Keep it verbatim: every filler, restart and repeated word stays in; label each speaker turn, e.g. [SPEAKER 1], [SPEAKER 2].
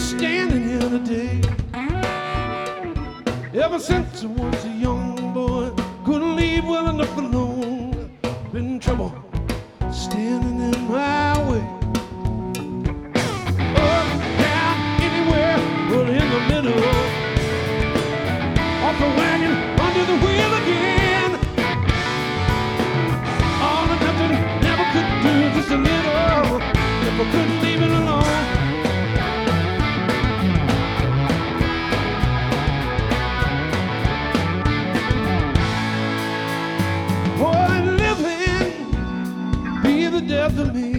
[SPEAKER 1] standing here today. Ever since I was a young boy, couldn't leave well enough alone. Been in trouble, standing in my way. Up, down, anywhere, but in the middle. Off the wagon, under the wheel again. All or nothing, never could do just a little. If I couldn't leave it alone. Boy, living be the death of me.